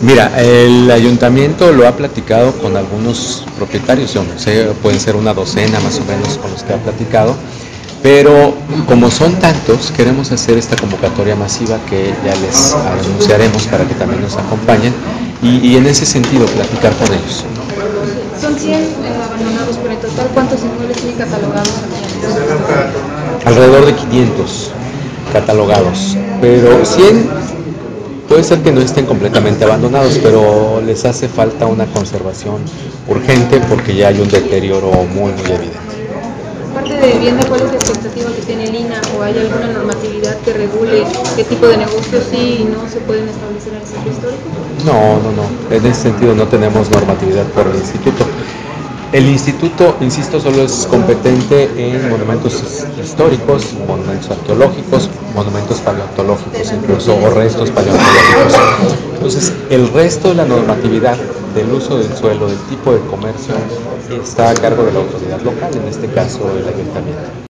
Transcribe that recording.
Mira, el ayuntamiento lo ha platicado con algunos propietarios, yo no sé, pueden ser una docena más o menos con los que ha platicado, pero como son tantos, queremos hacer esta convocatoria masiva que ya les anunciaremos para que también nos acompañen y en ese sentido platicar con ellos. Son 100 abandonados, pero en total, ¿cuántos inmuebles tienen catalogados? Alrededor de 500 catalogados, pero 100 puede ser que no estén completamente abandonados, pero les hace falta una conservación urgente porque ya hay un deterioro muy evidente. Parte de vivienda, ¿cuál es la expectativa que tiene el INAH o hay alguna normatividad que regule qué tipo de negocios sí y no se pueden establecer en el centro histórico? No. En ese sentido no tenemos normatividad por el instituto. El instituto, insisto, solo es competente en monumentos históricos, monumentos arqueológicos, monumentos paleontológicos, incluso o restos paleontológicos. Entonces, el resto de la normatividad del uso del suelo, del tipo de comercio, está a cargo de la autoridad local, en este caso el ayuntamiento.